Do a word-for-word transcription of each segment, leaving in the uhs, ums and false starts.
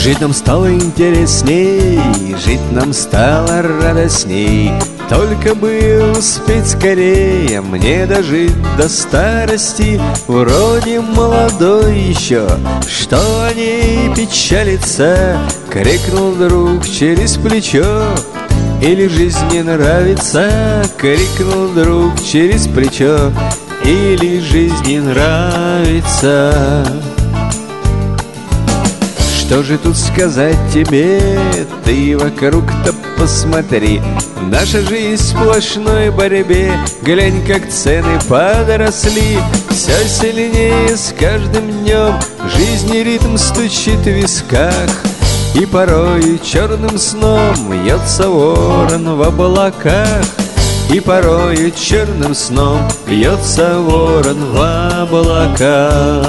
Жить нам стало интересней, жить нам стало радостней. Только бы успеть скорее мне дожить до старости. Вроде молодой еще, что о ней печалится, крикнул друг через плечо. Или жизнь не нравится, крикнул друг через плечо. Или жизнь не нравится. Что же тут сказать тебе, ты вокруг-то посмотри. Наша жизнь в сплошной борьбе, глянь, как цены подросли. Все сильнее с каждым днем жизни ритм стучит в висках. И порой черным сном вьется ворон в облаках. И порой черным сном вьется ворон в облаках.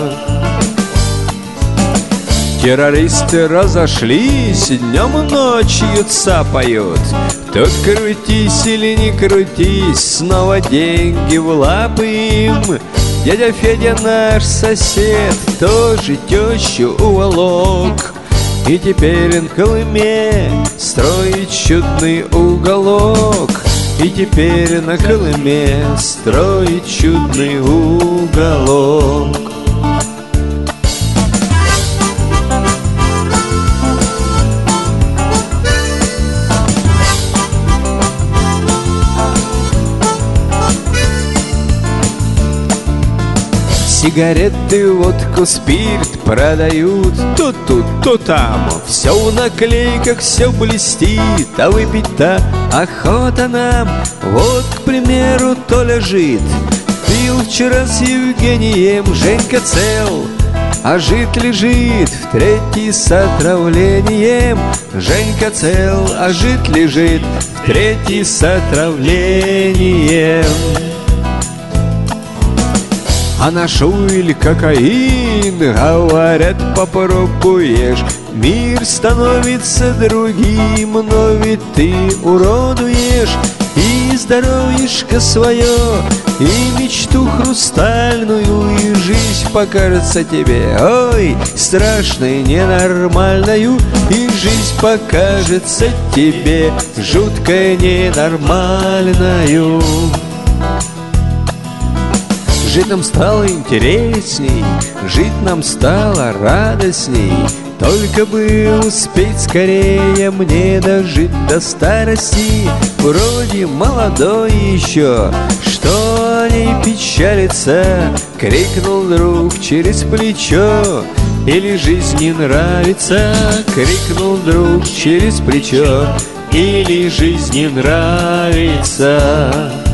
Террористы разошлись, днем и ночью цапают. Тут крутись или не крутись, снова деньги в лапы им. Дядя Федя наш сосед тоже тещу уволок. И теперь на Колыме строит чудный уголок. И теперь на Колыме строит чудный уголок. Сигареты, водку, спирт продают то тут, то там. Все в наклейках, все блестит, а выпить-то охота нам. Вот, к примеру, Толя жит, пил вчера с Евгением. Женька цел, а жид лежит в третий с отравлением. Женька цел, а жид лежит в третий с отравлением. А на шуйль кокаин, говорят, попробуешь, мир становится другим, но ведь ты уродуешь и здоровьишко свое, и мечту хрустальную, и жизнь покажется тебе, ой, страшной, ненормальною, и жизнь покажется тебе жуткой, ненормальною. Жить нам стало интересней, жить нам стало радостней. Только бы успеть скорее мне дожить до старости. Вроде молодой еще, что о ней печалится, крикнул друг через плечо. Или жизнь не нравится, крикнул друг через плечо. Или жизнь не нравится.